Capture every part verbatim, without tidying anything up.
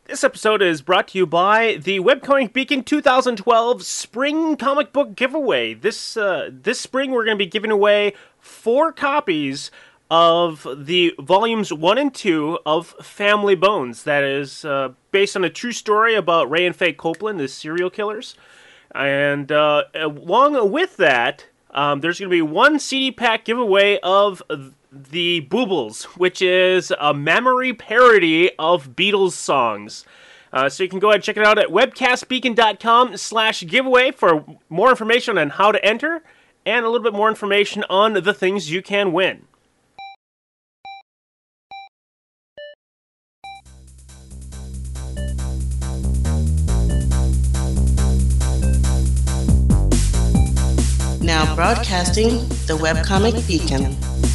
This episode is brought to you by the Webcomic Beacon twenty twelve Spring Comic Book Giveaway. This uh, this spring, we're going to be giving away four copies of the volumes one and two of Family Bones. That is uh, based on a true story about Ray and Faye Copeland, the serial killers. And uh, along with that, um, there's going to be one C D pack giveaway of the Boobles, which is a memory parody of Beatles songs. Uh, so you can go ahead and check it out at webcastbeacon.com slash giveaway for more information on how to enter and a little bit more information on the things you can win. Now broadcasting the Webcomic Beacon.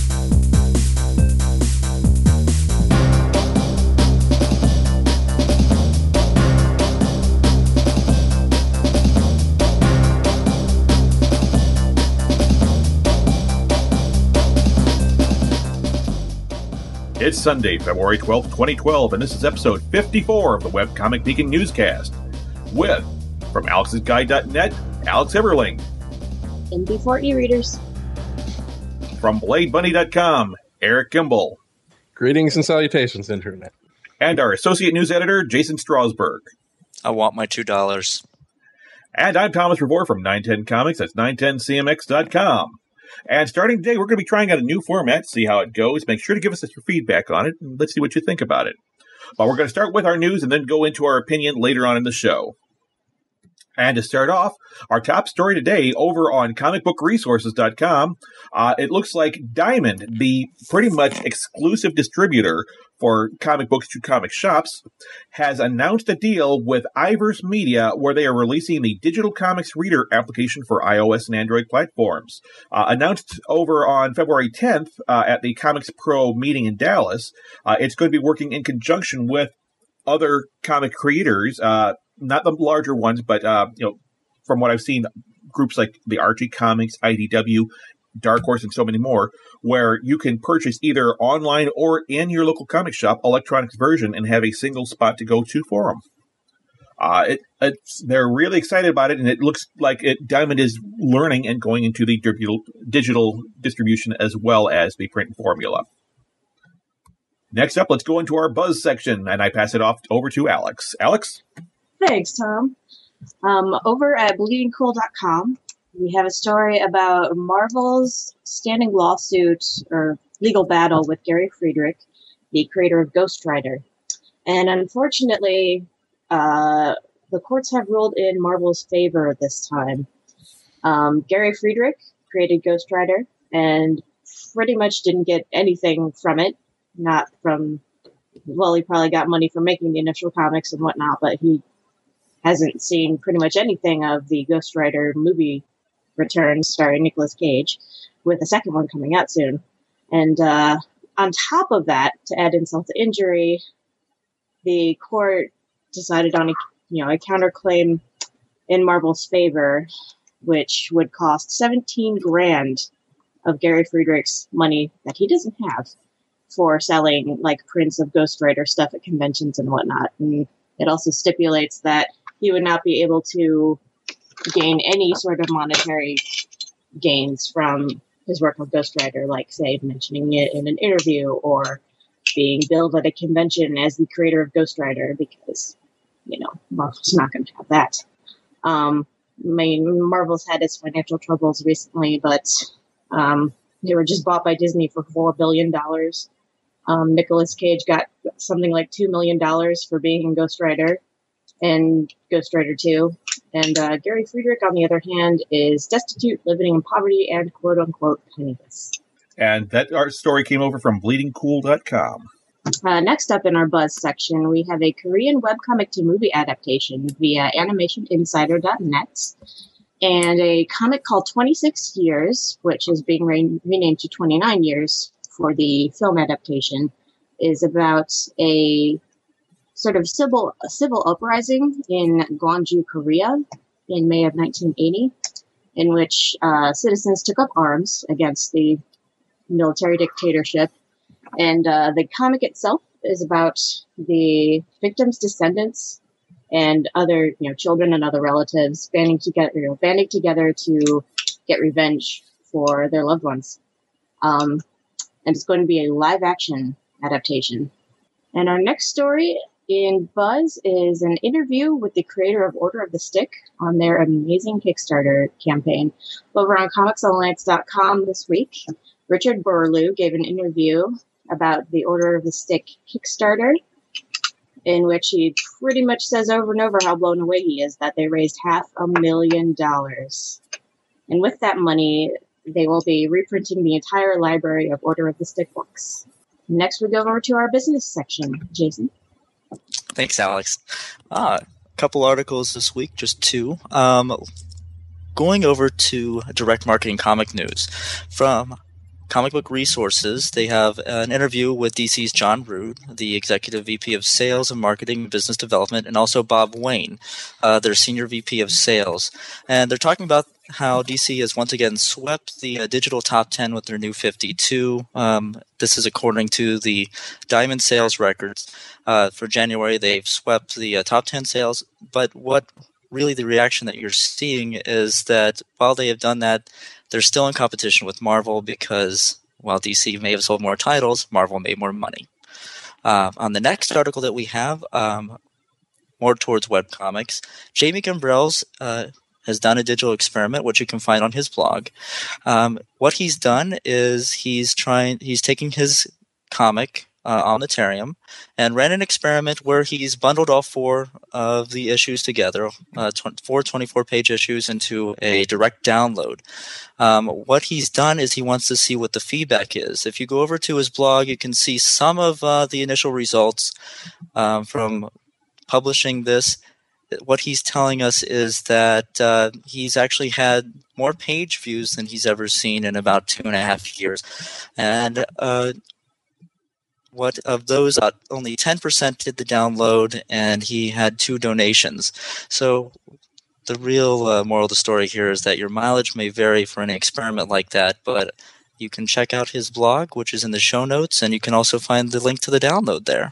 It's Sunday, February twelfth, twenty twelve, and this is episode fifty-four of the Webcomic Beacon Newscast. With, from alex's guide dot net, Alex Everling. M B four e-readers. From blade bunny dot com, Eric Kimball. Greetings and salutations, Internet. And our associate news editor, Jason Strasberg. I want my two dollars. And I'm Thomas Revore from nine ten Comics, that's nine ten C M X dot com. And starting today, we're going to be trying out a new format, see how it goes. Make sure to give us your feedback on it, and let's see what you think about it. But we're going to start with our news and then go into our opinion later on in the show. And to start off, our top story today over on comic book resources dot com, uh, it looks like Diamond, the pretty much exclusive distributor for comic books to comic shops, has announced a deal with Iverse Media where they are releasing the Digital Comics Reader application for iOS and Android platforms. Uh, announced over on February tenth uh, at the Comics Pro meeting in Dallas, uh, it's going to be working in conjunction with other comic creators, uh, not the larger ones, but uh, you know, from what I've seen, groups like the Archie Comics, I D W, Dark Horse, and so many more, where you can purchase either online or in your local comic shop electronics version and have a single spot to go to for them. Uh, it, it's, they're really excited about it, and it looks like it, Diamond is learning and going into the digital, digital distribution as well as the print formula. Next up, let's go into our Buzz section, and I pass it off over to Alex. Alex? Thanks, Tom. Um, over at bleeding cool dot com, we have a story about Marvel's standing lawsuit or legal battle with Gary Friedrich, the creator of Ghost Rider. And unfortunately, uh, the courts have ruled in Marvel's favor this time. Um, Gary Friedrich created Ghost Rider and pretty much didn't get anything from it. Not from, well, he probably got money for making the initial comics and whatnot, but he hasn't seen pretty much anything of the Ghost Rider movie returns starring Nicolas Cage, with a second one coming out soon. And uh, on top of that, to add insult to injury, the court decided on a, you know, a counterclaim in Marvel's favor, which would cost seventeen grand of Gary Friedrich's money that he doesn't have for selling like prints of Ghost Rider stuff at conventions and whatnot. And it also stipulates that he would not be able to gain any sort of monetary gains from his work on Ghost Rider, like, say, mentioning it in an interview or being billed at a convention as the creator of Ghost Rider, because, you know, Marvel's not going to have that. Um, I mean, Marvel's had its financial troubles recently, but um, they were just bought by Disney for four billion dollars. Um, Nicolas Cage got something like two million dollars for being in Ghost Rider and Ghost Rider two. And uh, Gary Friedrich, on the other hand, is destitute, living in poverty, and quote-unquote penniless. And that our story came over from bleeding cool dot com. Uh, next up in our Buzz section, we have a Korean webcomic to movie adaptation via animation insider dot net. And a comic called twenty-six years, which is being re- renamed to twenty-nine years for the film adaptation, is about a sort of civil a civil uprising in Gwangju, Korea, in May of nineteen eighty, in which uh, citizens took up arms against the military dictatorship. And uh, the comic itself is about the victims' descendants and other, you know, children and other relatives banding together, you know, banding together to get revenge for their loved ones. Um, and it's going to be a live-action adaptation. And our next story in Buzz is an interview with the creator of Order of the Stick on their amazing Kickstarter campaign. Over on comics alliance dot com this week, Richard Burlew gave an interview about the Order of the Stick Kickstarter, in which he pretty much says over and over how blown away he is that they raised half a million dollars. And with that money, they will be reprinting the entire library of Order of the Stick books. Next, we go over to our business section. Jason? Thanks, Alex. Ah, a couple articles this week, just two. Um, going over to Direct Marketing Comic News. From Comic Book Resources, they have an interview with D C's John Rood, the Executive V P of Sales and Marketing and Business Development, and also Bob Wayne, uh, their Senior V P of Sales. And they're talking about how D C has once again swept the uh, digital top ten with their new fifty-two. Um, this is according to the Diamond Sales Records. Uh, for January, they've swept the uh, top ten sales. But what really the reaction that you're seeing is that while they have done that, they're still in competition with Marvel because while D C may have sold more titles, Marvel made more money. Uh, on the next article that we have, um, more towards webcomics, Jamie Gambrells uh, has done a digital experiment, which you can find on his blog. Um, what he's done is he's trying, he's taking his comic, uh, Omnitarium, and ran an experiment where he's bundled all four of the issues together, uh, tw- four twenty-four page issues into a direct download. Um, what he's done is he wants to see what the feedback is. If you go over to his blog, you can see some of uh, the initial results um, from publishing this. What he's telling us is that uh, he's actually had more page views than he's ever seen in about two and a half years. And uh, what of those, uh, only ten percent did the download, and he had two donations. So the real uh, moral of the story here is that your mileage may vary for an experiment like that, but you can check out his blog, which is in the show notes, and you can also find the link to the download there.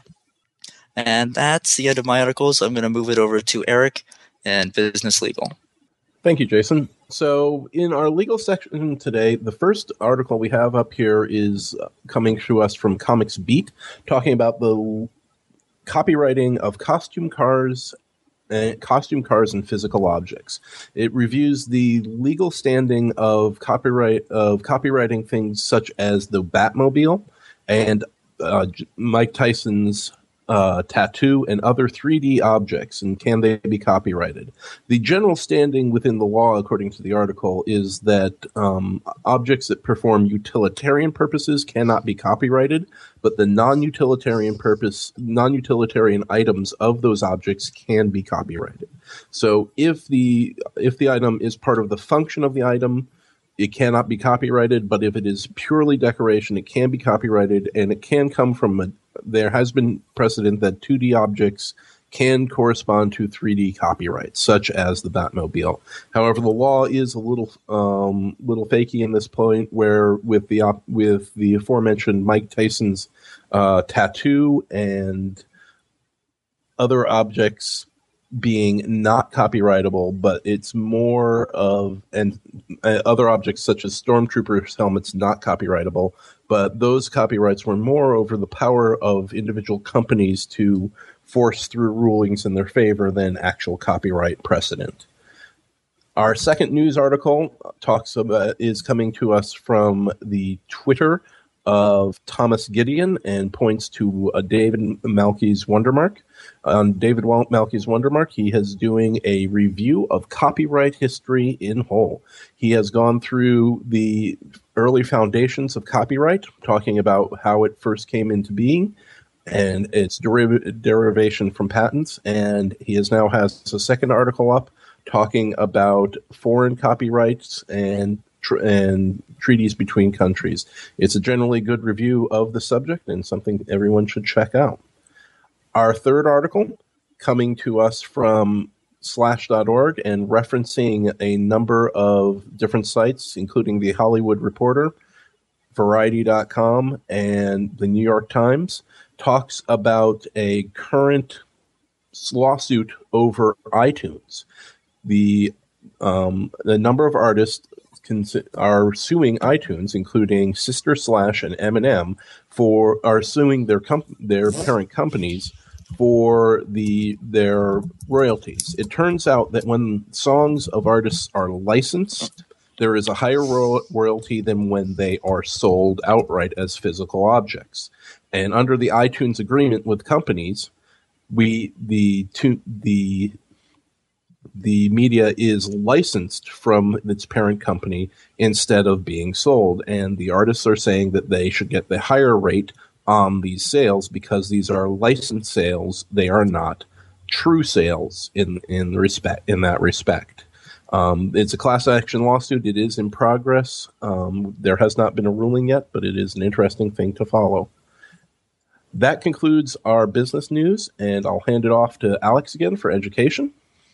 And that's the end of my articles. I'm going to move it over to Eric and Business Legal. Thank you, Jason. So in our legal section today, the first article we have up here is coming to us from Comics Beat, talking about the copywriting of costume cars, uh, costume cars and physical objects. It reviews the legal standing of copyright of copywriting things such as the Batmobile and uh, Mike Tyson's Uh, tattoo and other three D objects, and can they be copyrighted? The general standing within the law, according to the article, is that um, objects that perform utilitarian purposes cannot be copyrighted, but the non-utilitarian purpose, non-utilitarian items of those objects can be copyrighted. So if the if the item is part of the function of the item, it cannot be copyrighted, but if it is purely decoration, it can be copyrighted, and it can come from a there has been precedent that two D objects can correspond to three D copyrights, such as the Batmobile. However, the law is a little um, little fakey in this point, where with the op- with the aforementioned Mike Tyson's uh, tattoo and other objects being not copyrightable, but it's more of and uh, other objects such as stormtroopers' helmets not copyrightable, but those copyrights were more over the power of individual companies to force through rulings in their favor than actual copyright precedent. Our second news article talks about is coming to us from the Twitter of Thomas Gideon and points to uh, David Malky's Wondermark. On David Malky's Wondermark, he is doing a review of copyright history in whole. He has gone through the early foundations of copyright, talking about how it first came into being and its deriv- derivation from patents, and he is now has a second article up talking about foreign copyrights and and treaties between countries. It's a generally good review of the subject and something everyone should check out. Our third article, coming to us from slash dot org and referencing a number of different sites, including the Hollywood Reporter, Variety dot com, and the New York Times, talks about a current lawsuit over iTunes. The um, the number of artists cons- are suing iTunes, including Sister Slash and Eminem, for are suing their com- their parent companies for the their royalties. It turns out that when songs of artists are licensed, there is a higher ro- royalty than when they are sold outright as physical objects. And under the iTunes agreement with companies, we the to, the the media is licensed from its parent company instead of being sold. And the artists are saying that they should get the higher rate on these sales because these are licensed sales. They are not true sales in in respect in that respect. Um, it's a class action lawsuit. It is in progress. Um, there has not been a ruling yet, but it is an interesting thing to follow. That concludes our business news, and I'll hand it off to Alex again for education.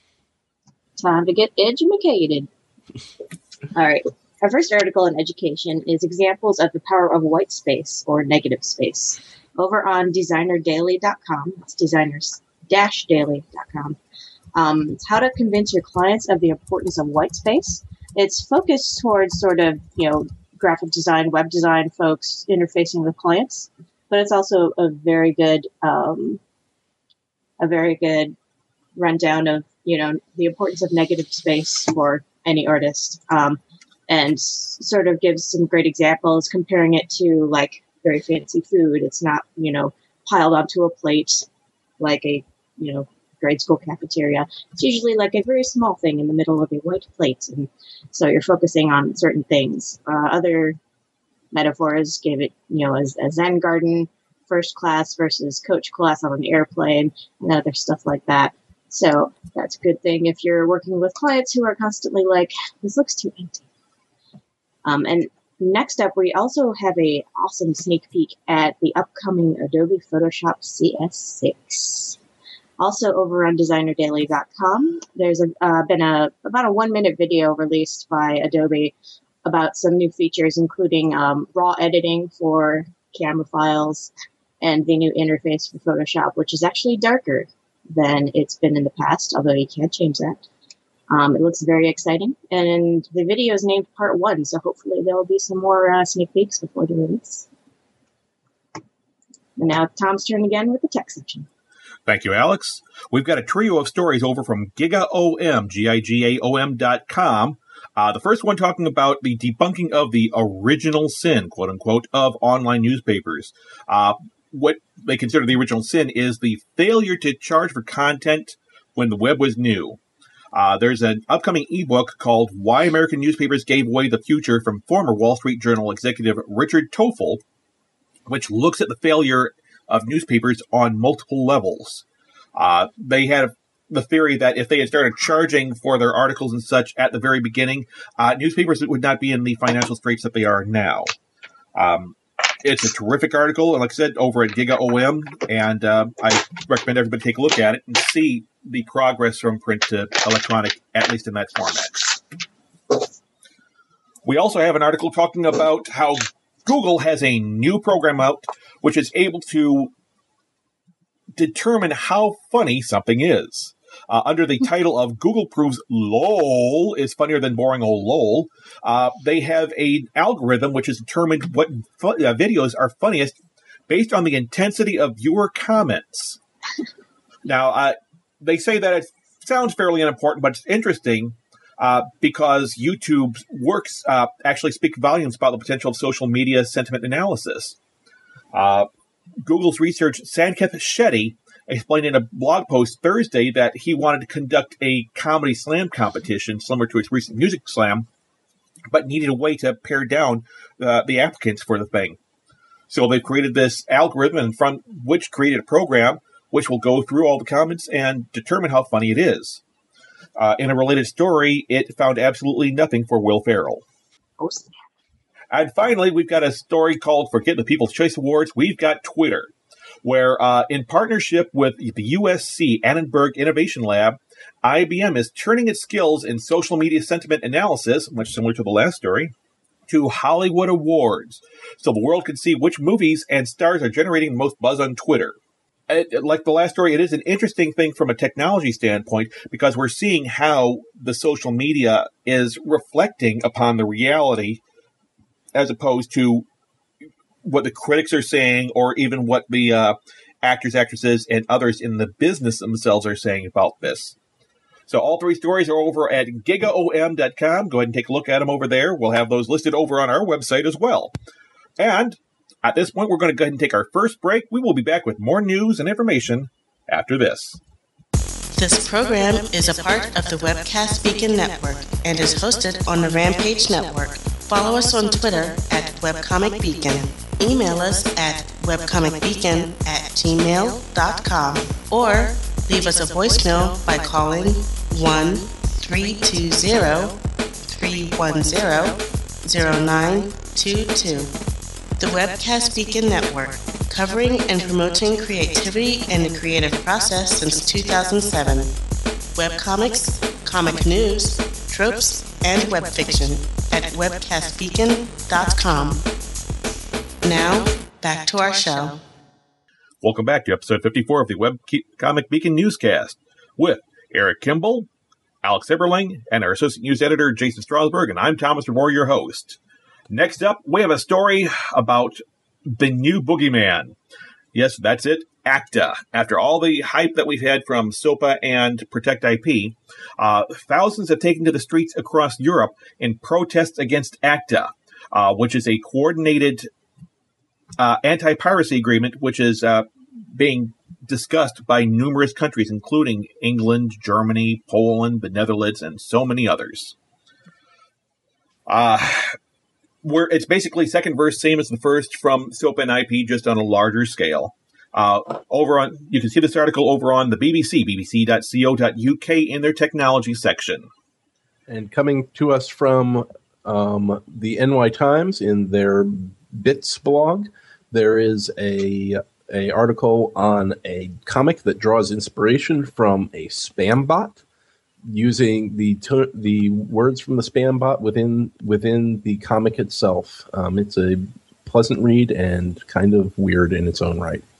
Time to get educated. All right. Our first article in education is examples of the power of white space or negative space over on designer daily dot com. It's designers dash daily dot com. Um, it's how to convince your clients of the importance of white space. It's focused towards sort of, you know, graphic design, web design folks interfacing with clients, but it's also a very good, um, a very good rundown of, you know, the importance of negative space for any artist, um, and s- sort of gives some great examples, comparing it to like very fancy food. It's not, you know, piled onto a plate like a, you know, grade school cafeteria. It's usually like a very small thing in the middle of a white plate, and so you're focusing on certain things. Uh, other metaphors gave it, you know, as a Zen garden, first class versus coach class on an airplane, and other stuff like that. So that's a good thing if you're working with clients who are constantly like, this looks too empty. Um, and next up, we also have a awesome sneak peek at the upcoming Adobe Photoshop C S six. Also over on designer daily dot com, there's a, uh, been a about a one-minute video released by Adobe about some new features, including um, raw editing for camera files and the new interface for Photoshop, which is actually darker than it's been in the past, although you can't change that. Um, it looks very exciting, and the video is named Part One, so hopefully there will be some more uh, sneak peeks before the release. And now Tom's turn again with the tech section. Thank you, Alex. We've got a trio of stories over from GigaOM, G I G A O M dot com. Uh, the first one talking about the debunking of the original sin, quote unquote, of online newspapers. Uh, what they consider the original sin is the failure to charge for content when the web was new. Uh, there's an upcoming ebook called Why American Newspapers Gave Away the Future from former Wall Street Journal executive Richard Toffel, which looks at the failure of newspapers on multiple levels. Uh, they had the theory that if they had started charging for their articles and such at the very beginning, uh, newspapers would not be in the financial straits that they are now. Um, it's a terrific article, and like I said, over at GigaOM, and uh, I recommend everybody take a look at it and see the progress from print to electronic, at least in that format. We also have an article talking about how Google has a new program out which is able to determine how funny something is. Uh, under the title of Google Proves LOL is funnier than boring old LOL, uh, they have an algorithm which has determined what fu- uh, videos are funniest based on the intensity of viewer comments. Now, uh, they say that it sounds fairly unimportant, but it's interesting uh, because YouTube's works uh, actually speak volumes about the potential of social media sentiment analysis. Uh, Google's research, Sanket Shetty, explained in a blog post Thursday that he wanted to conduct a comedy slam competition similar to its recent music slam, but needed a way to pare down uh, the applicants for the thing. So they've created this algorithm, and from which created a program which will go through all the comments and determine how funny it is. Uh, in a related story, it found absolutely nothing for Will Ferrell. Oh, snap. And finally, we've got a story called Forget the People's Choice Awards. We've got Twitter, where uh, in partnership with the U S C Annenberg Innovation Lab, I B M is turning its skills in social media sentiment analysis, much similar to the last story, to Hollywood Awards, so the world can see which movies and stars are generating the most buzz on Twitter. It, like the last story, it is an interesting thing from a technology standpoint because we're seeing how the social media is reflecting upon the reality as opposed to what the critics are saying or even what the uh, actors, actresses, and others in the business themselves are saying about this. So all three stories are over at giga O M dot com. Go ahead and take a look at them over there. We'll have those listed over on our website as well. And at this point, we're going to go ahead and take our first break. We will be back with more news and information after this. This program is a part of the Webcast Beacon Network and is hosted on the Rampage Network. Follow us on Twitter at Webcomic Beacon. Email us at webcomicbeacon at gmail dot com or leave us a voicemail by calling one three two zero, three one zero, zero nine two two. The Webcast Beacon Network, covering and promoting creativity and the creative process since two thousand seven. Webcomics, comic news, tropes, and web fiction at webcast beacon dot com. Now, back to our show. Welcome back to episode fifty-four of the Webcomic Beacon Newscast with Eric Kimball, Alex Eberling, and our associate news editor, Jason Strasberg, and I'm Thomas Revore, your host. Next up, we have a story about the new boogeyman. Yes, that's it, ACTA. After all the hype that we've had from SOPA and Protect I P, uh, thousands have taken to the streets across Europe in protests against ACTA, uh, which is a coordinated uh, anti-piracy agreement, which is uh, being discussed by numerous countries, including England, Germany, Poland, the Netherlands, and so many others. Uh... Where it's basically second verse, same as the first from SOPA and I P, just on a larger scale. Uh, over on, you can see this article over on the B B C, b b c dot co dot u k in their technology section. And coming to us from um, the N Y Times in their Bits blog, there is a a article on a comic that draws inspiration from a spam bot, using the to- the words from the spam bot within within the comic itself. Um, it's a pleasant read and kind of weird in its own right.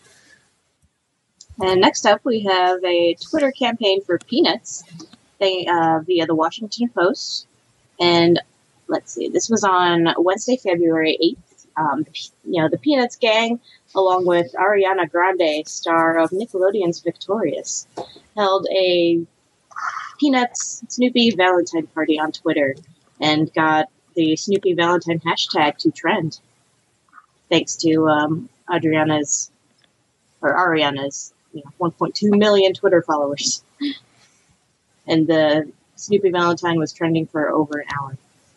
And next up, we have a Twitter campaign for Peanuts they, uh, via the Washington Post. And let's see, this was on Wednesday, February eighth. Um, you know, the Peanuts gang, along with Ariana Grande, star of Nickelodeon's Victorious, held a Peanuts Snoopy Valentine party on Twitter and got the Snoopy Valentine hashtag to trend, thanks to um, Adriana's or Ariana's you know, one point two million Twitter followers. And the Snoopy Valentine was trending for over an hour.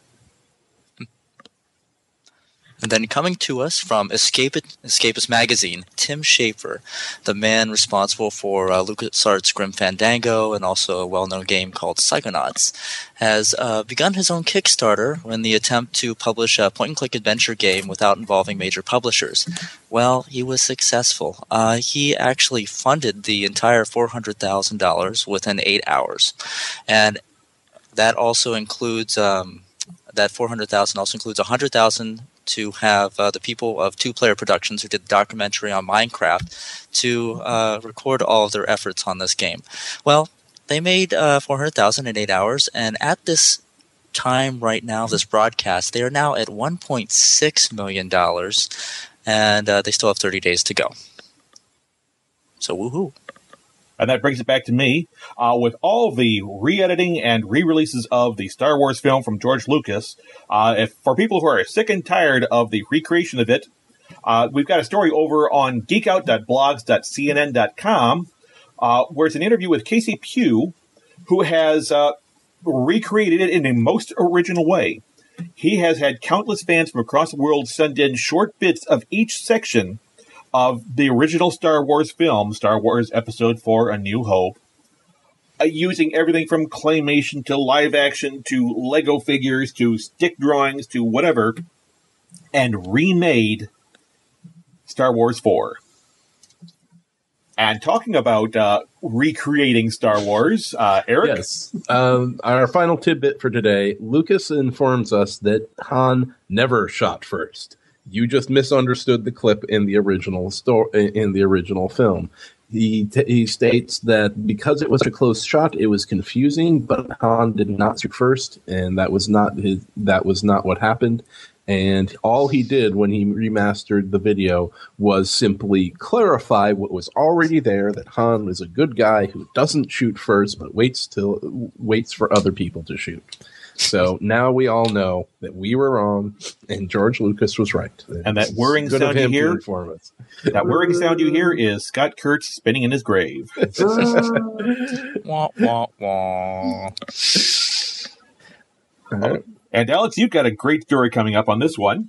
And then coming to us from Escape Escapist Magazine, Tim Schafer, the man responsible for uh, LucasArts' Grim Fandango and also a well-known game called Psychonauts, has uh, begun his own Kickstarter in the attempt to publish a point-and-click adventure game without involving major publishers. Well, he was successful. Uh, he actually funded the entire four hundred thousand dollars within eight hours. And that also includes, um, that four hundred thousand dollars also includes one hundred thousand dollars to have uh, the people of Two Player Productions, who did the documentary on Minecraft, to uh, record all of their efforts on this game. Well, they made uh, four hundred thousand dollars in eight hours, and at this time right now, this broadcast, they are now at one point six million dollars, and uh, they still have thirty days to go. So woohoo. And that brings it back to me. Uh, with all the re-editing and re-releases of the Star Wars film from George Lucas, uh, if for people who are sick and tired of the recreation of it, uh, we've got a story over on geek out dot blogs dot c n n dot com, uh, where it's an interview with Casey Pugh, who has uh, recreated it in a most original way. He has had countless fans from across the world send in short bits of each section of the original Star Wars film, Star Wars Episode four, A New Hope, uh, using everything from claymation to live action to Lego figures to stick drawings to whatever, and remade Star Wars four. And talking about uh, recreating Star Wars, uh, Eric? Yes. Um, our final tidbit for today, Lucas informs us that Han never shot first. You just misunderstood the clip in the original sto- in the original film. He, t- he states that because it was a close shot, it was confusing, but Han did not shoot first, and that was not his, that was not what happened. And all he did when he remastered the video was simply clarify what was already there, that Han is a good guy who doesn't shoot first, but waits till waits for other people to shoot. So now we all know that we were wrong and George Lucas was right. And that whirring Good of sound you him to hear, inform us. that whirring sound you hear is Scott Kurtz spinning in his grave. Wah, wah, wah. All right. And Alex, you've got a great story coming up on this one.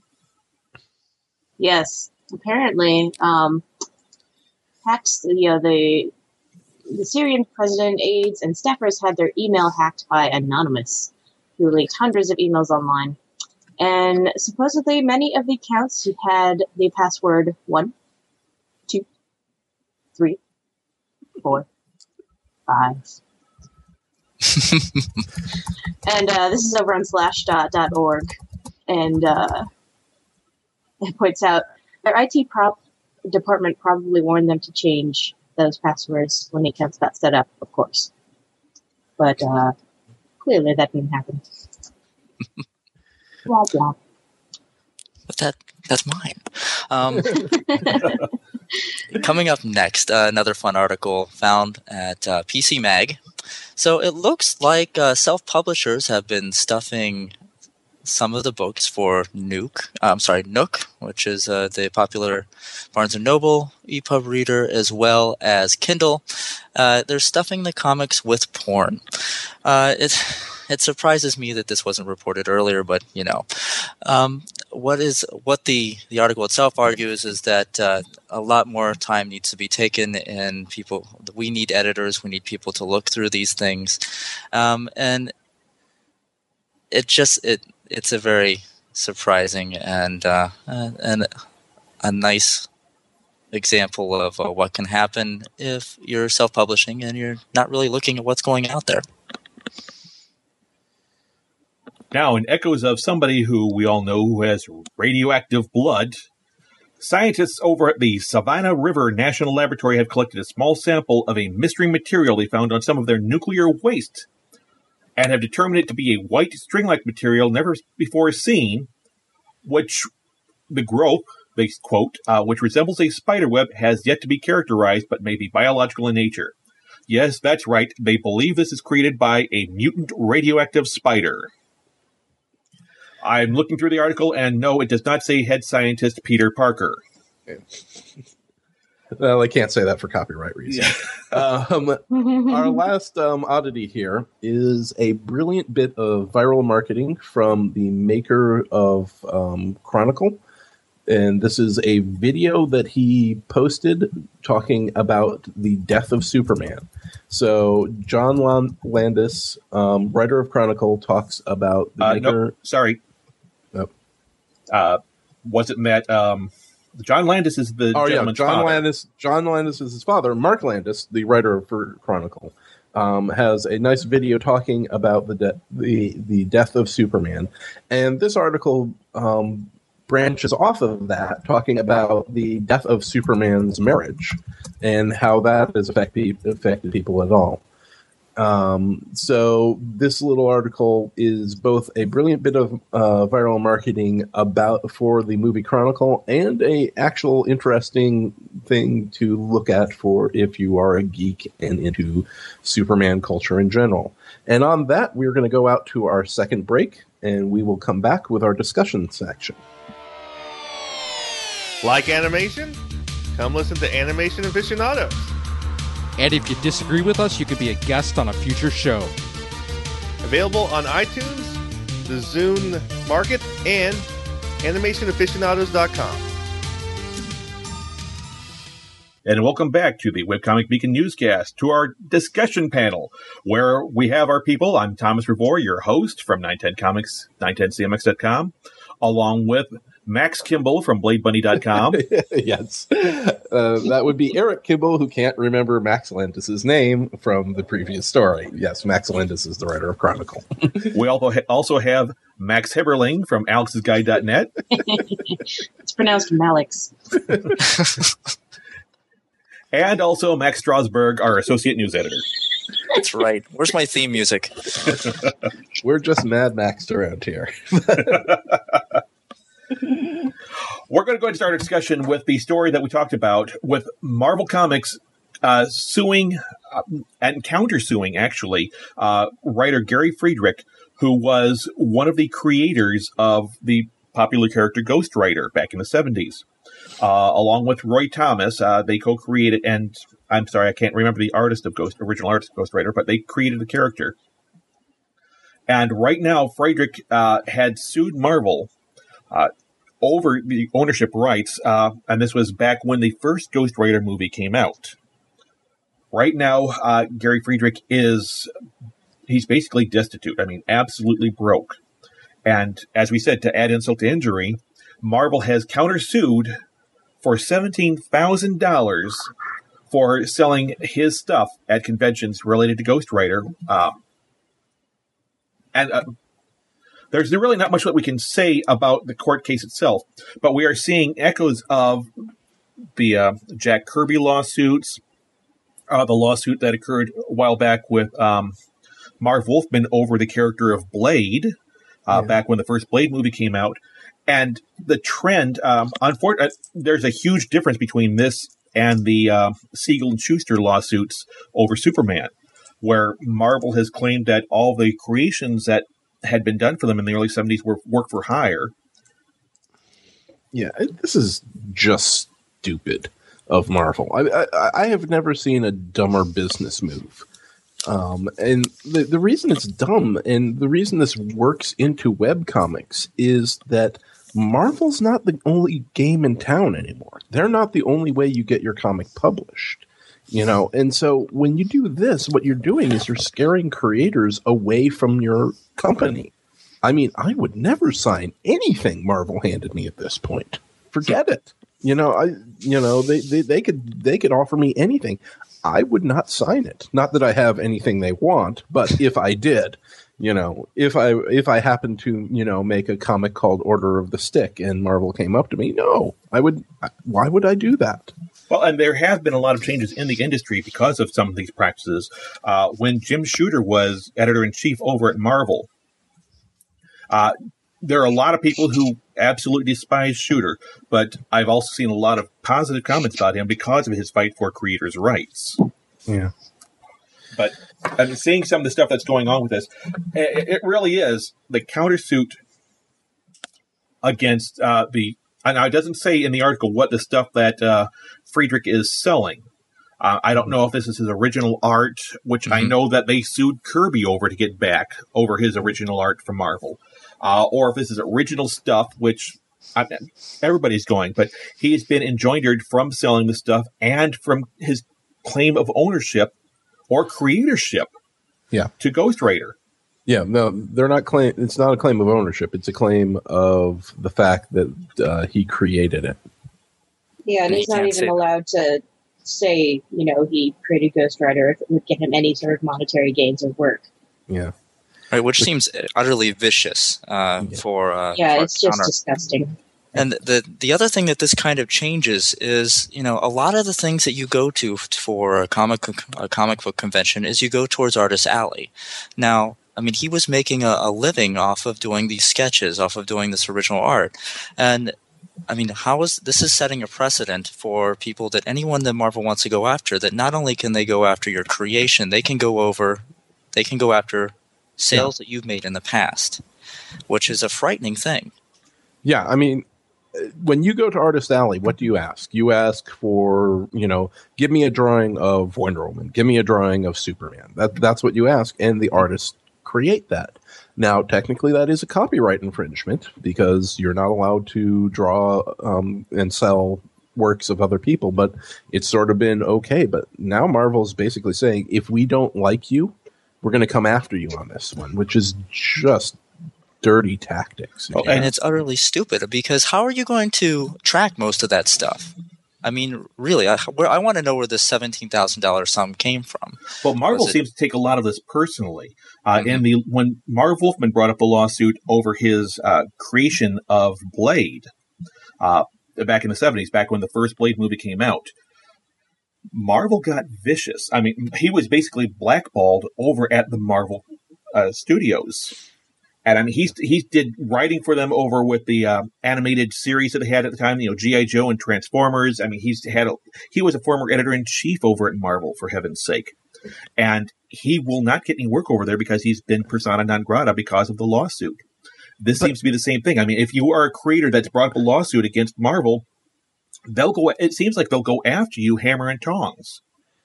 Yes, apparently, um, hacks. You know, the the Syrian president, aides, and staffers had their email hacked by Anonymous, who leaked hundreds of emails online. And supposedly, many of the accounts had the password one, two, three, four, five. And uh, this is over on slashdot dot org, and uh, it points out their I T prop department probably warned them to change those passwords when the accounts got set up, of course. But uh, clearly that didn't happen. Blah, blah. But that that's mine. Um, coming up next, uh, another fun article found at uh, P C Mag. So it looks like uh, self-publishers have been stuffing some of the books for Nuke. Uh, I'm sorry, Nook, which is uh, the popular Barnes and Noble EPUB reader, as well as Kindle. Uh, they're stuffing the comics with porn. Uh, it it surprises me that this wasn't reported earlier, but you know, um, what is what the the article itself argues is that uh, a lot more time needs to be taken, and people we need editors, we need people to look through these things, um, and it just it. It's a very surprising and uh, and a nice example of uh, what can happen if you're self-publishing and you're not really looking at what's going out there. Now, in echoes of somebody who we all know who has radioactive blood, scientists over at the Savannah River National Laboratory have collected a small sample of a mystery material they found on some of their nuclear waste, and have determined it to be a white string-like material never before seen, which the growth, they quote, uh, which resembles a spider web, has yet to be characterized but may be biological in nature. Yes, that's right. They believe this is created by a mutant radioactive spider. I'm looking through the article, and no, it does not say head scientist Peter Parker. Well, I can't say that for copyright reasons. Yeah. um, our last um, oddity here is a brilliant bit of viral marketing from the maker of um, Chronicle. And this is a video that he posted talking about the death of Superman. So John Landis, um, writer of Chronicle, talks about the uh, maker... No, sorry. Nope. Uh, wasn't that... Um John Landis is the oh yeah, John father. Landis. John Landis is his father. Mark Landis, the writer for Chronicle, um, has a nice video talking about the de- the the death of Superman, and this article um, branches off of that, talking about the death of Superman's marriage and how that has affected affected people at all. Um, so this little article is both a brilliant bit of uh, viral marketing about for the movie Chronicle and a actual interesting thing to look at for if you are a geek and into Superman culture in general. And on that, we're going to go out to our second break, and we will come back with our discussion section. Like animation? Come listen to Animation Aficionados. And if you disagree with us, you could be a guest on a future show. Available on iTunes, the Zune Market, and animation aficionados dot com. And welcome back to the Webcomic Beacon newscast, to our discussion panel, where we have our people. I'm Thomas Revore, your host from nine ten Comics, nine ten C M X dot com, along with Max Kimball from Blade Bunny dot com. Yes. Uh, that would be Eric Kimball, who can't remember Max Landis' name from the previous story. Yes, Max Landis is the writer of Chronicle. We also ha- also have Max Heberling from Alex's Guide dot net. It's pronounced Malix. And also Max Strasberg, our associate news editor. That's right. Where's my theme music? We're just Mad Maxed around here. We're going to go ahead and start a discussion with the story that we talked about with Marvel Comics uh, suing uh, and countersuing, actually, uh, writer Gary Friedrich, who was one of the creators of the popular character Ghost Rider back in the seventies. Uh, along with Roy Thomas, uh, they co-created, and I'm sorry, I can't remember the artist of Ghost, original artist of Ghost Rider, but they created the character. And right now, Friedrich uh, had sued Marvel uh, over the ownership rights, uh, and this was back when the first Ghost Rider movie came out. Right now, uh, Gary Friedrich is, he's basically destitute. I mean, absolutely broke. And as we said, to add insult to injury, Marvel has countersued for seventeen thousand dollars for selling his stuff at conventions related to Ghost Rider. Um, and uh, there's really not much that we can say about the court case itself, but we are seeing echoes of the uh, Jack Kirby lawsuits, uh, the lawsuit that occurred a while back with um, Marv Wolfman over the character of Blade, uh, yeah. back when the first Blade movie came out. And the trend, um, unfortunately, there's a huge difference between this and the uh, Siegel and Schuster lawsuits over Superman, where Marvel has claimed that all the creations that had been done for them in the early seventies were work for hire. Yeah, this is just stupid of Marvel. I, I, I have never seen a dumber business move. Um, and the, the reason it's dumb and the reason this works into webcomics is that Marvel's not the only game in town anymore. They're not the only way you get your comic published, you know? And so when you do this, what you're doing is you're scaring creators away from your company. I mean, I would never sign anything Marvel handed me at this point. Forget it. You know, I, you know, they, they, they could, they could offer me anything. I would not sign it. Not that I have anything they want, but if I did, you know, if I if I happened to, you know, make a comic called Order of the Stick and Marvel came up to me, no, I would. Why would I do that? Well, and there have been a lot of changes in the industry because of some of these practices. Uh, when Jim Shooter was editor-in-chief over at Marvel, uh, there are a lot of people who absolutely despise Shooter, but I've also seen a lot of positive comments about him because of his fight for creators' rights. Yeah. But I'm seeing some of the stuff that's going on with this. It, it really is the countersuit against uh, the. And it doesn't say in the article what the stuff that uh, Friedrich is selling. Uh, I don't know if this is his original art, which mm-hmm. I know that they sued Kirby over to get back over his original art from Marvel, uh, or if this is original stuff, which I, everybody's going. But he has been enjoined from selling the stuff and from his claim of ownership or creatorship yeah. to Ghost Rider. Yeah, no, they're not claim. It's not a claim of ownership. It's a claim of the fact that uh, he created it. Yeah, and he's not even allowed to say, you know, he created Ghost Rider if it would get him any sort of monetary gains or work. Yeah. Right, which seems utterly vicious uh, yeah. for uh, yeah, for it's just counter. disgusting. And the the other thing that this kind of changes is, you know, a lot of the things that you go to for a comic a comic book convention is you go towards Artist Alley. Now, I mean, he was making a, a living off of doing these sketches, off of doing this original art, and I mean, how is this is setting a precedent for people that anyone that Marvel wants to go after? That not only can they go after your creation, they can go over, they can go after sales yeah. that you've made in the past, which is a frightening thing. Yeah, I mean, when you go to Artist Alley, what do you ask? You ask for, you know, give me a drawing of Wonder Woman, give me a drawing of Superman. That that's what you ask, and the artists create that. Now, technically, that is a copyright infringement because you're not allowed to draw um, and sell works of other people, but it's sort of been okay. But now Marvel's basically saying, if we don't like you, we're going to come after you on this one, which is just dirty tactics. Oh, And it's utterly stupid because how are you going to track most of that stuff? I mean, really, I, where, I want to know where this seventeen thousand dollars sum came from. Well, Marvel Was it- seems to take a lot of this personally. Uh, Mhm. In the when Marv Wolfman brought up the lawsuit over his uh, creation of Blade uh, back in the seventies, back when the first Blade movie came out, Marvel got vicious. I mean, he was basically blackballed over at the Marvel uh, Studios. And I mean, he's he did writing for them over with the uh, animated series that they had at the time, you know, G I. Joe and Transformers. I mean, he's had a, he was a former editor in chief over at Marvel, for heaven's sake, and he will not get any work over there because he's been persona non grata because of the lawsuit. This but, seems to be the same thing. I mean, if you are a creator that's brought up a lawsuit against Marvel, they'll go. It seems like they'll go after you, hammer and tongs.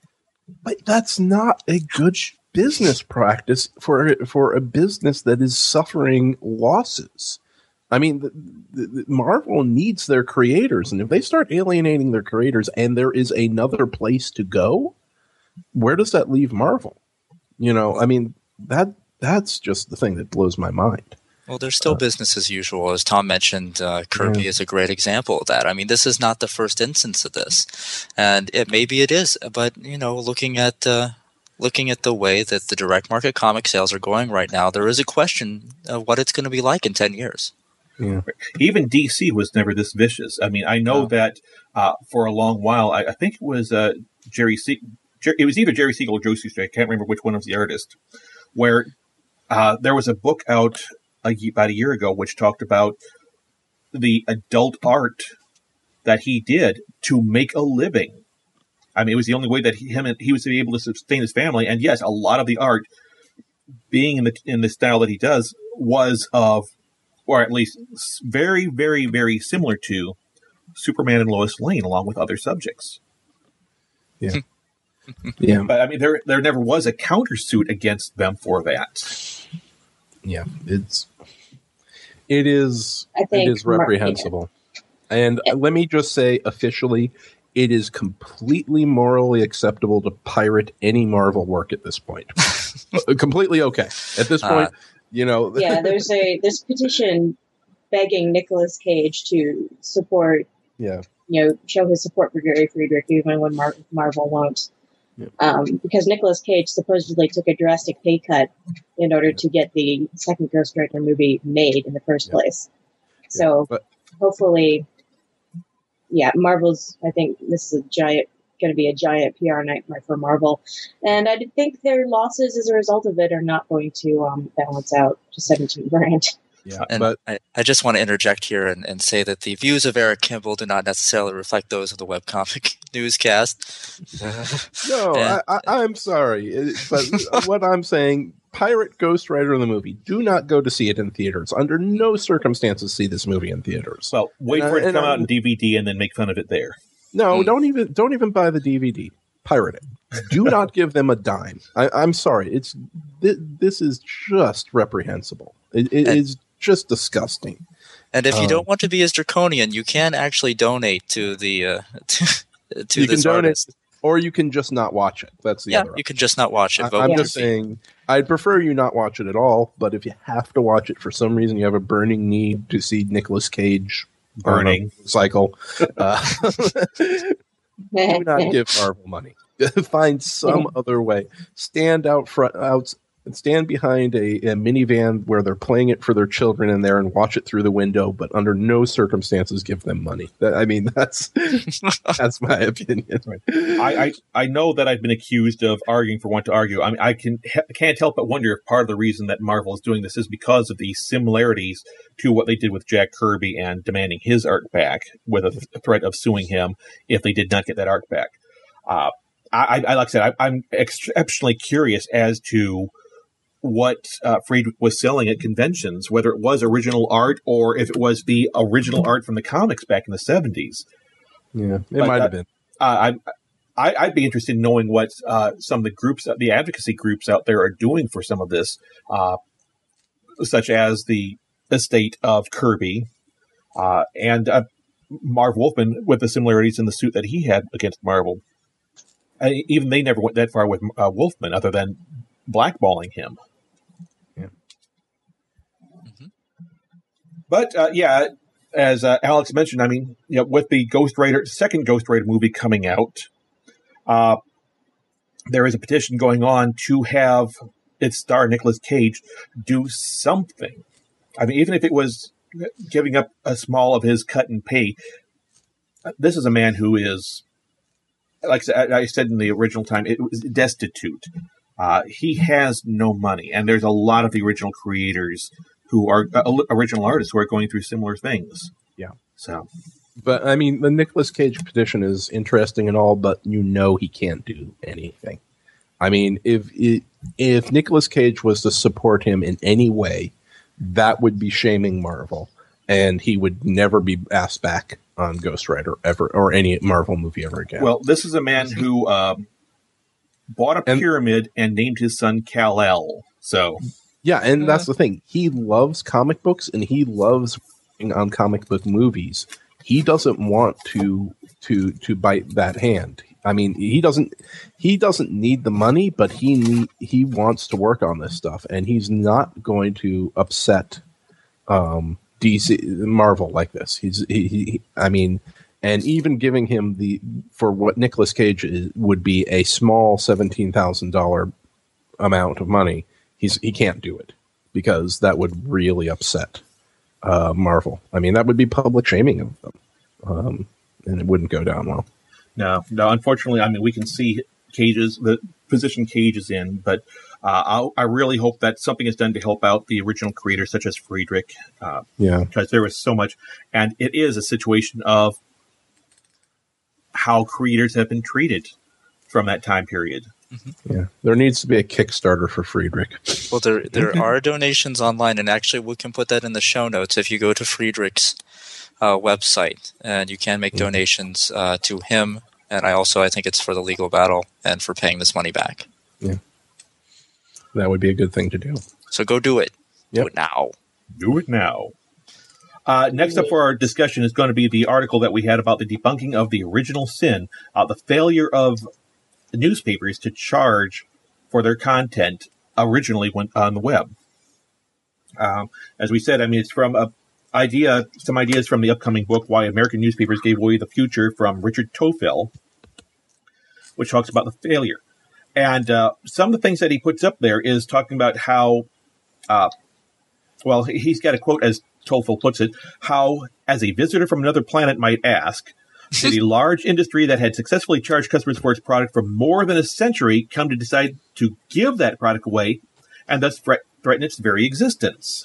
But that's not a good sh- business practice for for a business that is suffering losses. I mean, the, the, the Marvel needs their creators, and if they start alienating their creators, and there is another place to go, where does that leave Marvel? You know, I mean that that's just the thing that blows my mind. Well, there's still uh, business as usual. As Tom mentioned, uh, Kirby yeah. is a great example of that. I mean, this is not the first instance of this. And it maybe it is, but, you know, looking at uh, looking at the way that the direct market comic sales are going right now, there is a question of what it's going to be like in ten years. Yeah. Even D C was never this vicious. I mean, I know No. that uh, for a long while, I, I think it was uh, Jerry Se- Jer- it was either Jerry Siegel or Joe Shuster, I can't remember which one was the artist, where uh, there was a book out A, about a year ago, which talked about the adult art that he did to make a living. I mean, it was the only way that he, him and, he was able to sustain his family. And yes, a lot of the art, being in the in the style that he does, was of, or at least very, very, very similar to Superman and Lois Lane, along with other subjects. Yeah, yeah. But I mean, there there never was a countersuit against them for that. Yeah, it's it is I think it is reprehensible. And Yeah. let me just say officially, it is completely morally acceptable to pirate any Marvel work at this point. Completely okay. At this point, Uh, you know. Yeah, there's a there's a petition begging Nicolas Cage to support, yeah. you know, show his support for Gary Friedrich, even when Mar- Marvel won't. Yeah. Um, because Nicolas Cage supposedly took a drastic pay cut in order to get the second Ghost Rider movie made in the first Yeah. place. So But hopefully, yeah, Marvel's, I think this is a giant, going to be a giant P R nightmare for Marvel. And I think their losses as a result of it are not going to um, balance out to seventeen grand. yeah, And but I, I just want to interject here and, and say that the views of Eric Kimball do not necessarily reflect those of the webcomic newscast. no, Yeah. I, I, I'm sorry, It- but what I'm saying, pirate Ghost Rider the movie. Do not go to see it in theaters. Under no circumstances see this movie in theaters. Well, wait And for I- it to and come out I'm- in D V D and then make fun of it there. No, Mm. don't even don't even buy the D V D. Pirate it. Do not give them a dime. I, I'm sorry. It's th- this is just reprehensible. It, it And- is just disgusting. And if you Um, don't want to be as draconian, you can actually donate to the uh, to, to You this can donate, artist. or you can just not watch it. That's the Yeah, other. you can just not watch it. I, Vote I'm with just your feet. saying. I'd prefer you not watch it at all. But if you have to watch it for some reason, you have a burning need to see Nicolas Cage Burning. cycle. Uh, do not give Marvel money. Find some other way. Stand out front, out, stand behind a, a minivan where they're playing it for their children in there and watch it through the window. But under no circumstances give them money. That, I mean, that's that's my opinion. I, I I know that I've been accused of arguing for one to argue. I mean, I can can't help but wonder if part of the reason that Marvel is doing this is because of the similarities to what they did with Jack Kirby and demanding his art back, with a th- threat of suing him if they did not get that art back. Uh, I, I like I said, I, I'm exceptionally curious as to what uh, Friedrich was selling at conventions, whether it was original art or if it was the original art from the comics back in the seventies. Yeah, it But, might uh, have been. Uh, I, I, I'd be interested in knowing what uh, some of the groups, the advocacy groups out there are doing for some of this, uh, such as the estate of Kirby uh, and uh, Marv Wolfman, with the similarities in the suit that he had against Marvel. Uh, even they never went that far with uh, Wolfman, other than blackballing him. Yeah. But uh, yeah, as uh, Alex mentioned, I mean, you know, with the Ghost Rider second Ghost Rider movie coming out, uh, there is a petition going on to have its star Nicolas Cage do something. I mean, even if it was giving up a small of his cut and pay, this is a man who is, like I said in the original time, it was destitute. Uh, he has no money, and there's a lot of the original creators who are uh, original artists who are going through similar things. Yeah. So, but I mean, the Nicolas Cage petition is interesting and all, but you know he can't do anything. I mean, if it, if Nicolas Cage was to support him in any way, that would be shaming Marvel, and he would never be asked back on Ghost Rider ever, or any Marvel movie ever again. Well, this is a man who uh, bought a And- pyramid and named his son Kal-El. So, Yeah, and that's the thing. He loves comic books, and he loves working on comic book movies. He doesn't want to to to bite that hand. I mean, he doesn't he doesn't need the money, but he need, he wants to work on this stuff, and he's not going to upset um, D C Marvel like this. He's he, he I mean, and even giving him the for what Nicolas Cage is, would be a small seventeen thousand dollar amount of money. He's he can't do it because that would really upset uh, Marvel. I mean, that would be public shaming of them, um, and it wouldn't go down well. no, no, unfortunately, I mean, we can see Cage's, the position Cage is in, but uh, I, I really hope that something is done to help out the original creators, such as Friedrich, uh, Yeah, because there was so much, and it is a situation of how creators have been treated from that time period. yeah. There needs to be a Kickstarter for Friedrich. Well, there there are donations online, and actually we can put that in the show notes if you go to Friedrich's uh, website, and you can make donations uh, to him. And I also I think it's for the legal battle and for paying this money back. That would be a good thing to do. So go do it. Yep. Do it now. Do it now. Uh, next up for our discussion is going to be the article that we had about the debunking of the original sin, uh, the failure of newspapers to charge for their content originally went on the web. Um, as we said, I mean, it's from a idea, some ideas from the upcoming book, Why American Newspapers Gave Away the Future, from Richard Tofel, which talks about the failure. And uh, some of the things that he puts up there is talking about how, uh, well, he's got a quote, as Tofel puts it, how, as a visitor from another planet might ask, did a large industry that had successfully charged customers for its product for more than a century come to decide to give that product away and thus threat- threaten its very existence?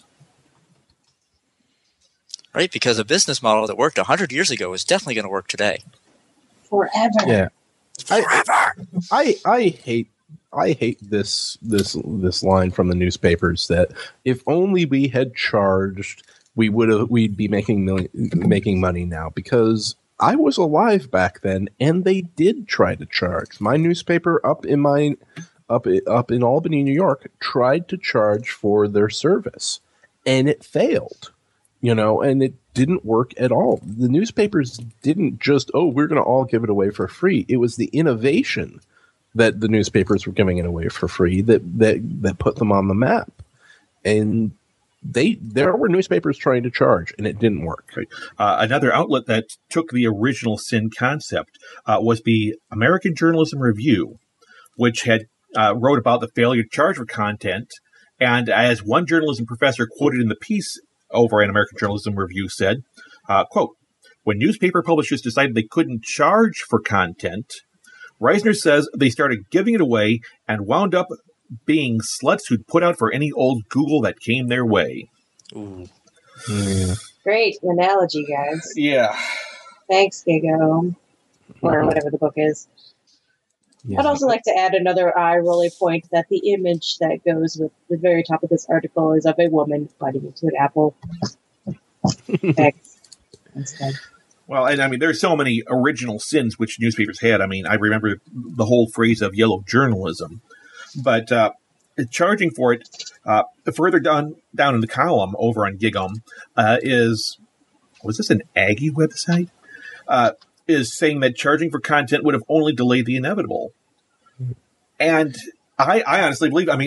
Right? Because a business model that worked one hundred years ago is definitely going to work today. Forever. Yeah, Forever! I I hate I hate this this this line from the newspapers that if only we had charged, we would have we'd be making million, making money now, because I was alive back then, and they did try to charge. My newspaper up in my up up in Albany, New York, tried to charge for their service, and it failed. You know, and it didn't work at all. The newspapers didn't just, oh, we're going to all give it away for free. It was the innovation that the newspapers were giving it away for free that that that put them on the map. And they there were newspapers trying to charge, and it didn't work. Uh, another outlet that took the original sin concept uh, was the American Journalism Review, which had uh, wrote about the failure to charge for content. And as one journalism professor quoted in the piece over an American Journalism Review said, uh, quote, "When newspaper publishers decided they couldn't charge for content, Reisner says they started giving it away and wound up being sluts who'd put out for any old Google that came their way." Ooh. Yeah. Great analogy, guys. Yeah. Thanks, Gigo, or whatever the book is. Yeah. I'd also like to add another eye-rolly point that the image that goes with the very top of this article is of a woman biting into an apple. Thanks. Instead. Well, and I mean, there's so many original sins which newspapers had. I mean, I remember the whole phrase of yellow journalism. But uh, charging for it, uh, further down down in the column over on Gigum, uh, is, was this an Aggie website? Uh, is saying that charging for content would have only delayed the inevitable. And I, I honestly believe, I mean,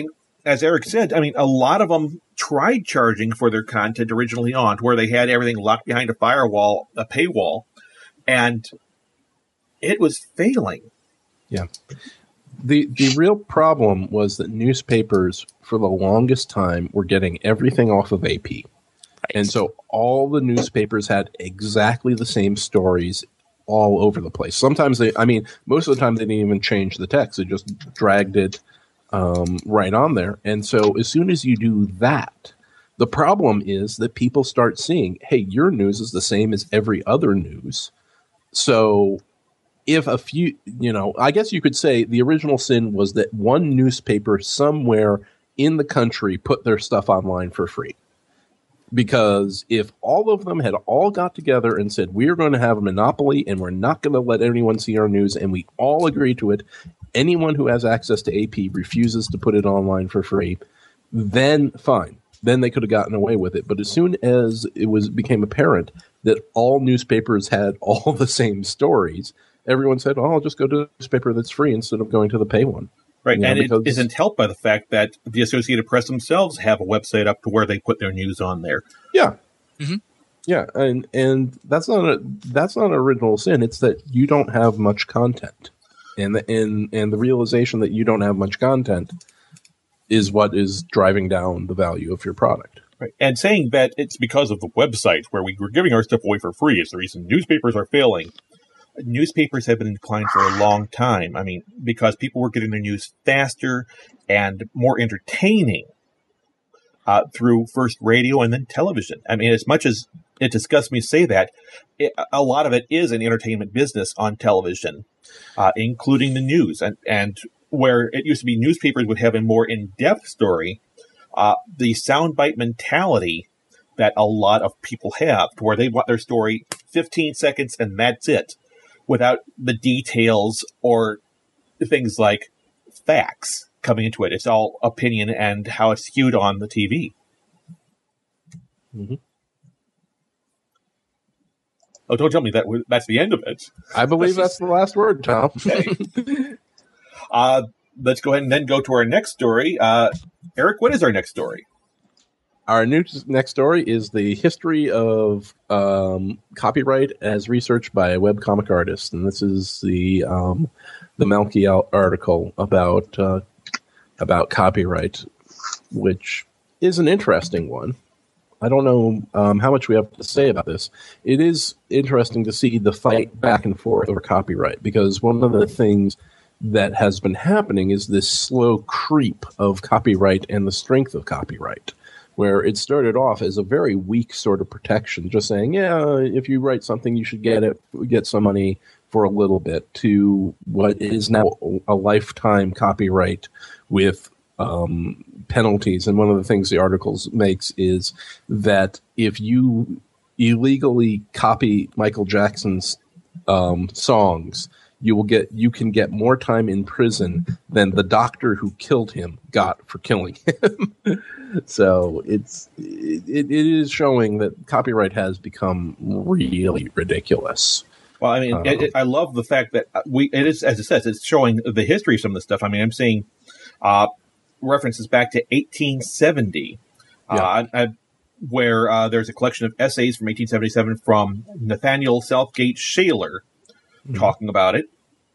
as Eric said, I mean, a lot of them tried charging for their content originally on, to where they had everything locked behind a firewall, a paywall, and it was failing. Yeah. The the real problem was that newspapers, for the longest time, were getting everything off of A P. Right. And so all the newspapers had exactly the same stories all over the place. Sometimes they, I mean, most of the time they didn't even change the text. They just dragged it um, right on there. And so as soon as you do that, the problem is that people start seeing, hey, your news is the same as every other news. So if a few, you know, I guess you could say the original sin was that one newspaper somewhere in the country put their stuff online for free. Because if all of them had all got together and said, we're going to have a monopoly and we're not going to let anyone see our news, and we all agree to it, anyone who has access to A P refuses to put it online for free, then fine. Then they could have gotten away with it. But as soon as it was became apparent that all newspapers had all the same stories, everyone said, oh, I'll just go to a newspaper that's free instead of going to the pay one. Right, you know, and because, it isn't helped by the fact that the Associated Press themselves have a website up to where they put their news on there. Yeah, mm-hmm. yeah, and and that's not a that's not an original sin. It's that you don't have much content, and the and and the realization that you don't have much content is what is driving down the value of your product. Right, and saying that it's because of the website where we were giving our stuff away for free is the reason newspapers are failing. Newspapers have been in decline for a long time. I mean, because people were getting their news faster and more entertaining uh, through first radio and then television. I mean, as much as it disgusts me to say that, it, a lot of it is an entertainment business on television, uh, including the news. And, and where it used to be newspapers would have a more in-depth story, uh, the soundbite mentality that a lot of people have, to where they want their story fifteen seconds and that's it, without the details or things like facts coming into it. It's all opinion and how it's skewed on the T V. Mm-hmm. Oh, don't tell me that that's the end of it. I believe that's, that's the last word, Tom. Okay. uh, let's go ahead and then go to our next story. Uh, Eric, what is our next story? Our new next story is the history of um, copyright as researched by a webcomic artist, and this is the um, the Melky article about uh, about copyright, which is an interesting one. I don't know um, how much we have to say about this. It is interesting to see the fight back and forth over copyright, because one of the things that has been happening is this slow creep of copyright and the strength of copyright, where it started off as a very weak sort of protection, just saying, yeah, if you write something, you should get it, get some money for a little bit, to what is now a lifetime copyright with um, penalties. And one of the things the articles makes is that if you illegally copy Michael Jackson's um, songs, you will get you can get more time in prison than the doctor who killed him got for killing him. So it's it, it is showing that copyright has become really ridiculous. Well, I mean, um, it, it, I love the fact that we it is, as it says, it's showing the history of some of this stuff. I mean, I'm seeing uh, references back to eighteen seventy, yeah. uh, uh, where uh, there's a collection of essays from eighteen seventy-seven from Nathaniel Southgate Shaler mm-hmm. talking about it,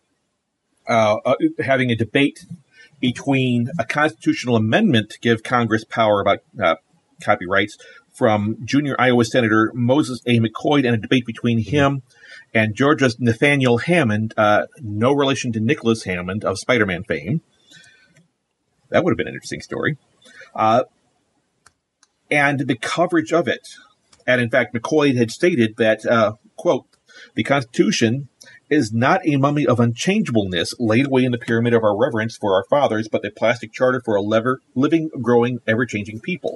uh, uh, having a debate between a constitutional amendment to give Congress power about uh, copyrights from junior Iowa Senator Moses A. McCoy, and a debate between him and Georgia's Nathaniel Hammond, uh, no relation to Nicholas Hammond of Spider-Man fame. That would have been an interesting story. Uh, and the coverage of it. And in fact, McCoy had stated that, uh, quote, the Constitution is not a mummy of unchangeableness laid away in the pyramid of our reverence for our fathers, but the plastic charter for a lever, living, growing, ever-changing people.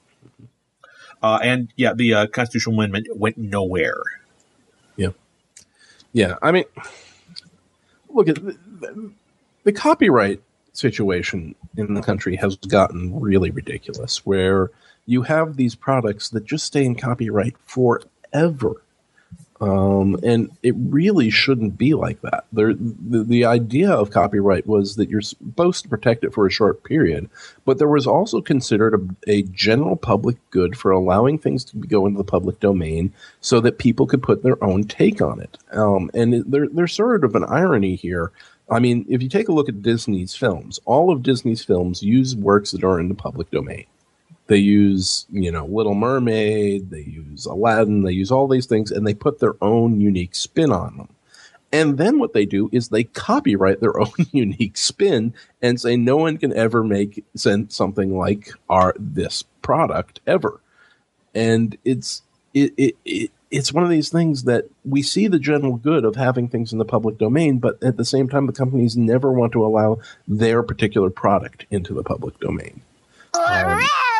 Uh, and, yeah, the uh, constitutional amendment went nowhere. Yeah. Yeah, I mean, look, at the, the, the copyright situation in the country has gotten really ridiculous, where you have these products that just stay in copyright forever. Um, and it really shouldn't be like that. There, the, the idea of copyright was that you're supposed to protect it for a short period, but there was also considered a, a general public good for allowing things to go into the public domain so that people could put their own take on it. Um, and it, there, there's sort of an irony here. I mean, if you take a look at Disney's films, all of Disney's films use works that are in the public domain. They use, you know, Little Mermaid, they use Aladdin, they use all these things, and they put their own unique spin on them. And then what they do is they copyright their own unique spin and say no one can ever make send something like our this product ever. And it's it, it, it it's one of these things that we see the general good of having things in the public domain, but at the same time, the companies never want to allow their particular product into the public domain. Um,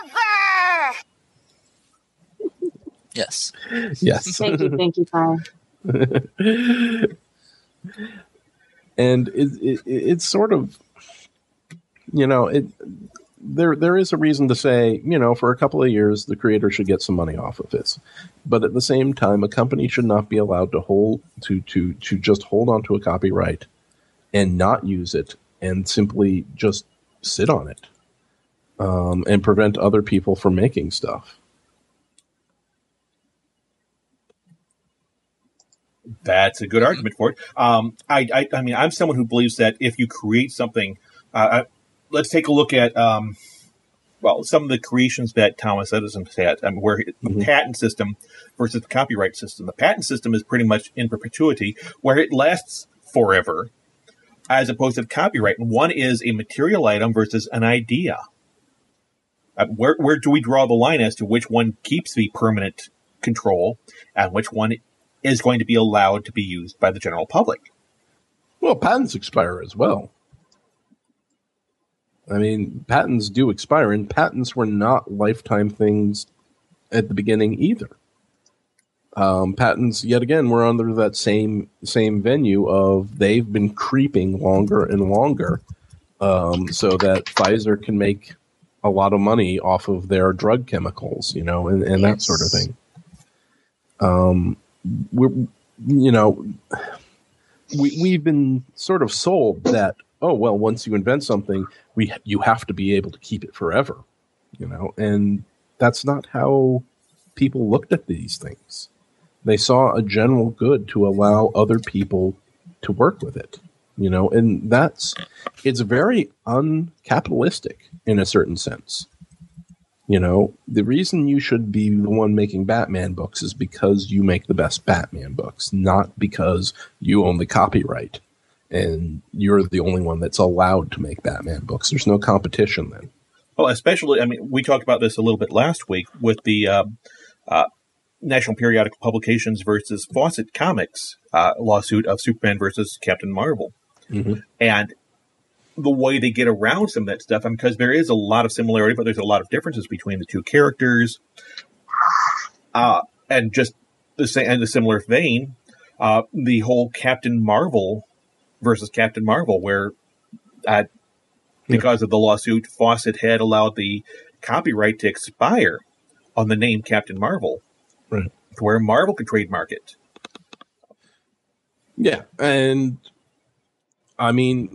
Yes. Yes. Thank you, thank you, Kyle. And it, it, it's sort of, you know, it there there is a reason to say, you know, for a couple of years, the creator should get some money off of this. But at the same time, a company should not be allowed to hold to to to just hold on to a copyright and not use it and simply just sit on it um, and prevent other people from making stuff. That's a good argument for it. Um, I, I, I mean, I'm someone who believes that if you create something, uh, let's take a look at, um, well, some of the creations that Thomas Edison had, I mean, where Mm-hmm. the patent system versus the copyright system. The patent system is pretty much in perpetuity, where it lasts forever, as opposed to the copyright. And one is a material item versus an idea. Uh, where, where do we draw the line as to which one keeps the permanent control and which one is going to be allowed to be used by the general public? Well, patents expire as well. I mean, patents do expire, and patents were not lifetime things at the beginning either. Um, patents, yet again, were under that same same venue of they've been creeping longer and longer, um, so that Pfizer can make a lot of money off of their drug chemicals, you know, and, and Yes. that sort of thing. Um, we're, you know, we we've been sort of sold that, oh well, once you invent something, we you have to be able to keep it forever, you know, and that's not how people looked at these things. They saw a general good to allow other people to work with it, you know, and that's it's very uncapitalistic in a certain sense. You know, the reason you should be the one making Batman books is because you make the best Batman books, not because you own the copyright and you're the only one that's allowed to make Batman books. There's no competition then. Well, especially, I mean, we talked about this a little bit last week with the uh, uh, National Periodical Publications versus Fawcett Comics uh, lawsuit of Superman versus Captain Marvel. Mm-hmm. And the way they get around some of that stuff, I mean, because there is a lot of similarity, but there's a lot of differences between the two characters. Uh, and just the same, in a similar vein, uh, the whole Captain Marvel versus Captain Marvel, where uh, because of the lawsuit, Fawcett had allowed the copyright to expire on the name Captain Marvel, Right. to where Marvel could trademark it. Yeah, and I mean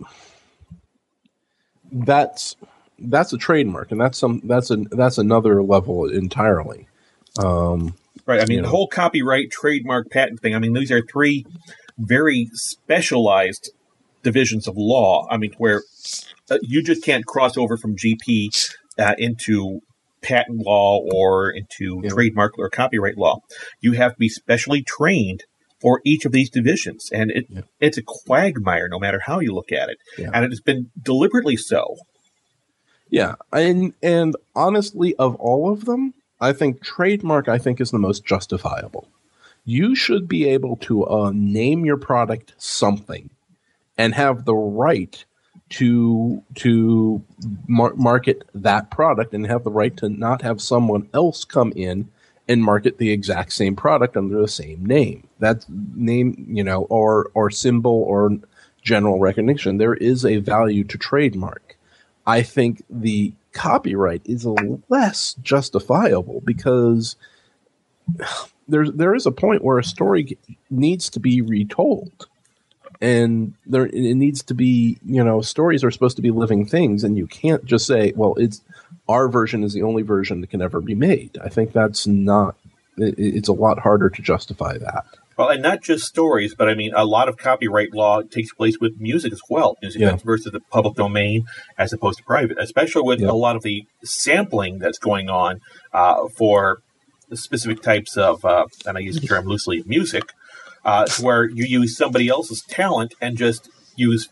that's that's a trademark, and that's some that's a that's another level entirely. Um, Right. I mean, You the know. whole copyright, trademark, patent thing. I mean, these are three very specialized divisions of law. I mean, where uh, you just can't cross over from G P uh, into patent law or into Yeah. trademark or copyright law. You have to be specially trained for each of these divisions, and it Yeah. it's a quagmire no matter how you look at it, Yeah. and it has been deliberately so. Yeah, and and honestly, of all of them, I think trademark I think is the most justifiable. You should be able to uh, name your product something, and have the right to to mar- market that product, and have the right to not have someone else come in and market the exact same product under the same name. That name, you know, or or symbol or general recognition. There is a value to trademark. I think the copyright is a less justifiable because there's there is a point where a story needs to be retold, and there it needs to be, you know, stories are supposed to be living things, and you can't just say, well, it's our version is the only version that can ever be made. I think that's not. It, it's a lot harder to justify that. Well, and not just stories, but I mean, a lot of copyright law takes place with music as well. Music Yeah. that's versus the public domain as opposed to private, especially with Yeah. a lot of the sampling that's going on uh, for specific types of, uh, and I use the term loosely, music, uh, where you use somebody else's talent and just use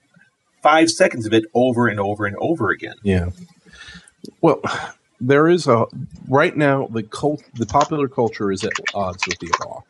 five seconds of it over and over and over again. Yeah. Well, there is a right now the cult, the popular culture is at odds with the law,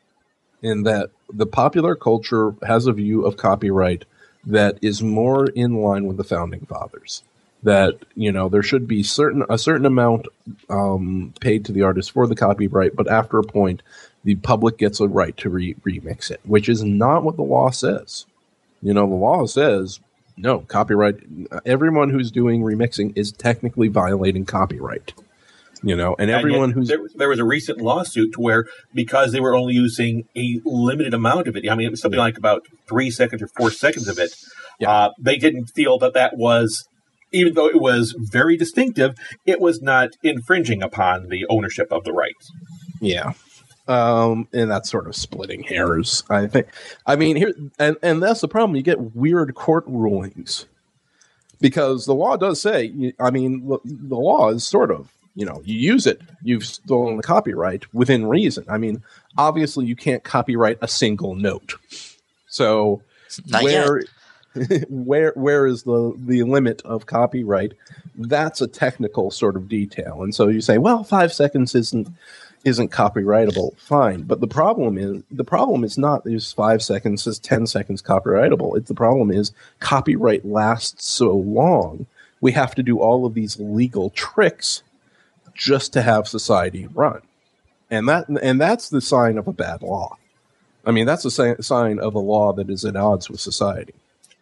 in that the popular culture has a view of copyright that is more in line with the founding fathers. That, you know, there should be certain a certain amount um, paid to the artist for the copyright, but after a point, the public gets a right to re- remix it, which is not what the law says. You know, the law says no copyright. Everyone who's doing remixing is technically violating copyright. You know, and everyone yet who's there, there was a recent lawsuit where because they were only using a limited amount of it, I mean, it was something like about three seconds or four seconds of it. Yeah. Uh, they didn't feel that that was, even though it was very distinctive, it was not infringing upon the ownership of the rights. Yeah. Um, and that's sort of splitting hairs, I think. I mean, here, and, and that's the problem. You get weird court rulings because the law does say, I mean, the law is sort of, you know, you use it, you've stolen the copyright within reason. I mean, obviously you can't copyright a single note. So Not where, where, where is the, the limit of copyright? That's a technical sort of detail. And so you say, well, five seconds isn't, isn't copyrightable. Fine. But the problem is, the problem is not there's five seconds, is ten seconds copyrightable. It's the problem is copyright lasts so long. We have to do all of these legal tricks just to have society run. And that, and that's the sign of a bad law. I mean, that's a si- sign of a law that is at odds with society.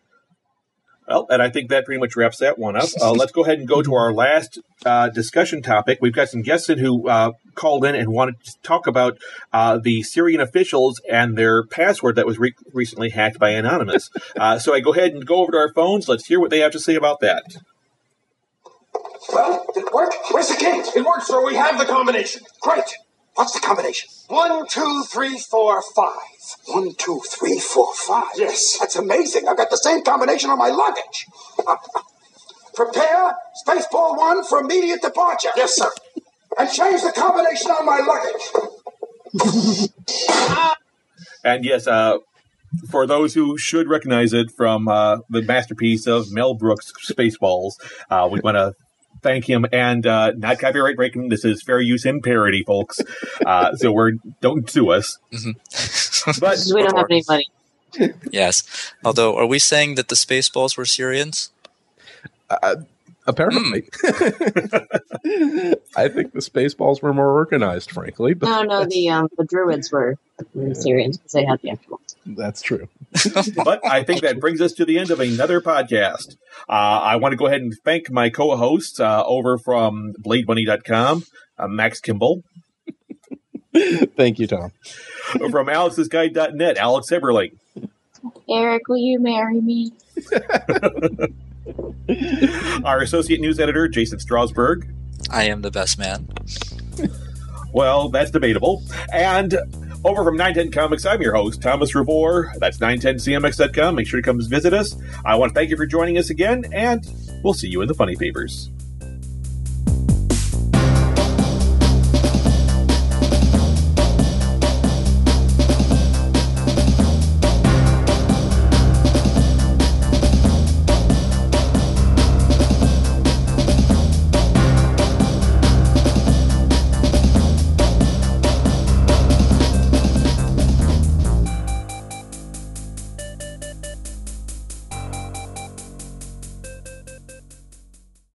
Well, and I think that pretty much wraps that one up. Uh, let's go ahead and go to our last uh, discussion topic. We've got some guests in who uh, called in and wanted to talk about uh, the Syrian officials and their password that was re- recently hacked by Anonymous. Uh, so I go ahead and go over to our phones. Let's hear what they have to say about that. Well, did it work? Where's the key? It worked, sir. We have the combination. Great. What's the combination? One, two, three, four, five. One, two, three, four, five. Yes. That's amazing. I've got the same combination on my luggage. Prepare Spaceball One for immediate departure. Yes, sir. And change the combination on my luggage. And yes, uh, for those who should recognize it from uh, the masterpiece of Mel Brooks, Spaceballs, uh, we want to thank him, and uh, not copyright breaking. This is fair use and parody, folks. Uh, so we're don't sue us. Mm-hmm. But we don't have any money. Yes. Although, are we saying that the Spaceballs were Syrians? Uh, apparently. I think the Spaceballs were more organized, frankly. But No, no, the um, the Druids were the Syrians because they had the actual. that's true. But I think that brings us to the end of another podcast. Uh, I want to go ahead and thank my co-hosts uh, over from blade money dot com, uh, Max Kimball. Thank you, Tom. From alex's guide dot net, Alex Eberling. Eric, will you marry me? Our associate news editor, Jason Strasberg. I am the best man. Well, that's debatable. And over from nine ten Comics, I'm your host, Thomas Revore. That's nine ten C M X dot com. Make sure to come visit us. I want to thank you for joining us again, and we'll see you in the funny papers.